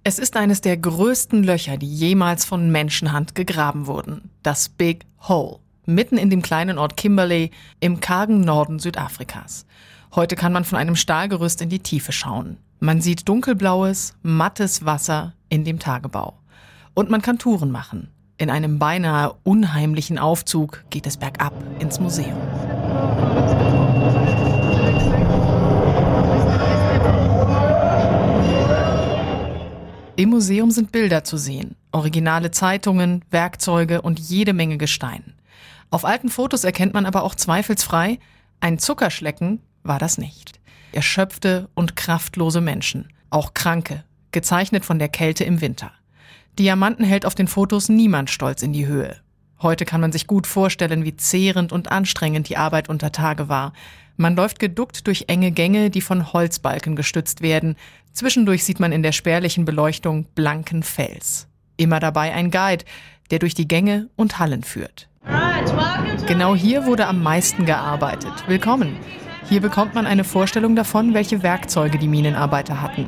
Es ist eines der größten Löcher, die jemals von Menschenhand gegraben wurden. Das Big Hole, mitten in dem kleinen Ort Kimberley im kargen Norden Südafrikas. Heute kann man von einem Stahlgerüst in die Tiefe schauen. Man sieht dunkelblaues, mattes Wasser in dem Tagebau. Und man kann Touren machen. In einem beinahe unheimlichen Aufzug geht es bergab ins Museum. Im Museum sind Bilder zu sehen, originale Zeitungen, Werkzeuge und jede Menge Gestein. Auf alten Fotos erkennt man aber auch zweifelsfrei, ein Zuckerschlecken war das nicht. Erschöpfte und kraftlose Menschen, auch Kranke, gezeichnet von der Kälte im Winter. Diamanten hält auf den Fotos niemand stolz in die Höhe. Heute kann man sich gut vorstellen, wie zehrend und anstrengend die Arbeit unter Tage war. Man läuft geduckt durch enge Gänge, die von Holzbalken gestützt werden. Zwischendurch sieht man in der spärlichen Beleuchtung blanken Fels. Immer dabei ein Guide, der durch die Gänge und Hallen führt. Genau hier wurde am meisten gearbeitet. Willkommen! Hier bekommt man eine Vorstellung davon, welche Werkzeuge die Minenarbeiter hatten.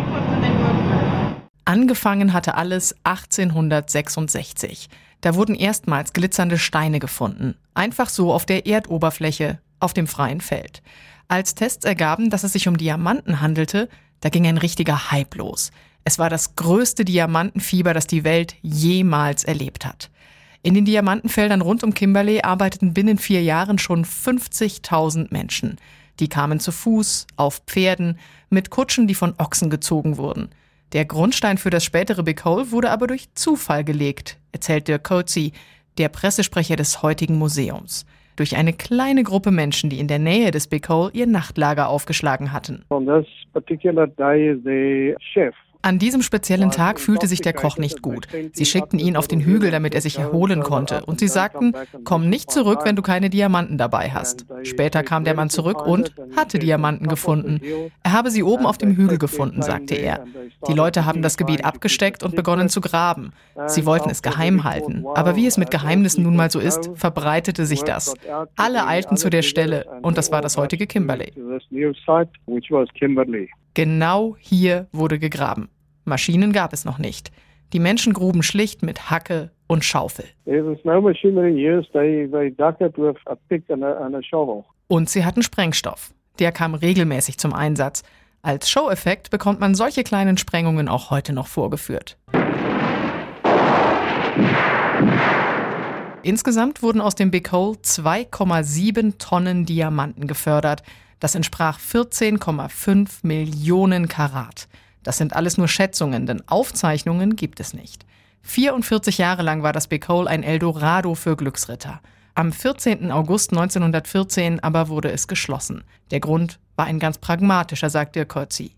Angefangen hatte alles 1866. Da wurden erstmals glitzernde Steine gefunden. Einfach so auf der Erdoberfläche, auf dem freien Feld. Als Tests ergaben, dass es sich um Diamanten handelte, da ging ein richtiger Hype los. Es war das größte Diamantenfieber, das die Welt jemals erlebt hat. In den Diamantenfeldern rund um Kimberley arbeiteten binnen 4 Jahren schon 50.000 Menschen. Die kamen zu Fuß, auf Pferden, mit Kutschen, die von Ochsen gezogen wurden. Der Grundstein für das spätere Big Hole wurde aber durch Zufall gelegt, erzählt Dirk Coetzee, der Pressesprecher des heutigen Museums. Durch eine kleine Gruppe Menschen, die in der Nähe des Big Hole ihr Nachtlager aufgeschlagen hatten. An diesem speziellen Tag fühlte sich der Koch nicht gut. Sie schickten ihn auf den Hügel, damit er sich erholen konnte. Und sie sagten, komm nicht zurück, wenn du keine Diamanten dabei hast. Später kam der Mann zurück und hatte Diamanten gefunden. Er habe sie oben auf dem Hügel gefunden, sagte er. Die Leute haben das Gebiet abgesteckt und begonnen zu graben. Sie wollten es geheim halten. Aber wie es mit Geheimnissen nun mal so ist, verbreitete sich das. Alle eilten zu der Stelle und das war das heutige Kimberley. Genau hier wurde gegraben. Maschinen gab es noch nicht. Die Menschen gruben schlicht mit Hacke und Schaufel. Und sie hatten Sprengstoff. Der kam regelmäßig zum Einsatz. Als Show-Effekt bekommt man solche kleinen Sprengungen auch heute noch vorgeführt. Insgesamt wurden aus dem Big Hole 2,7 Tonnen Diamanten gefördert. Das entsprach 14,5 Millionen Karat. Das sind alles nur Schätzungen, denn Aufzeichnungen gibt es nicht. 44 Jahre lang war das Big Hole ein Eldorado für Glücksritter. Am 14. August 1914 aber wurde es geschlossen. Der Grund war ein ganz pragmatischer, sagt Dirk Coetzee.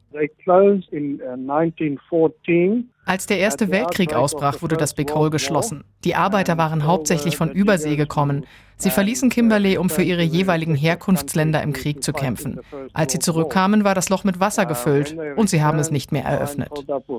Als der Erste Weltkrieg ausbrach, wurde das Big Hole geschlossen. Die Arbeiter waren hauptsächlich von Übersee gekommen. Sie verließen Kimberley, um für ihre jeweiligen Herkunftsländer im Krieg zu kämpfen. Als sie zurückkamen, war das Loch mit Wasser gefüllt und sie haben es nicht mehr eröffnet.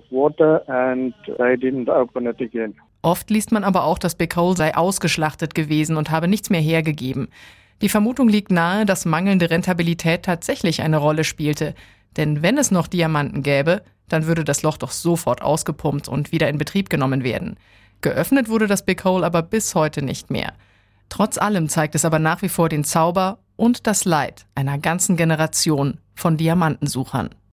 Oft liest man aber auch, das Big Hole sei ausgeschlachtet gewesen und habe nichts mehr hergegeben. Die Vermutung liegt nahe, dass mangelnde Rentabilität tatsächlich eine Rolle spielte. Denn wenn es noch Diamanten gäbe, dann würde das Loch doch sofort ausgepumpt und wieder in Betrieb genommen werden. Geöffnet wurde das Big Hole aber bis heute nicht mehr. Trotz allem zeigt es aber nach wie vor den Zauber und das Leid einer ganzen Generation von Diamantensuchern.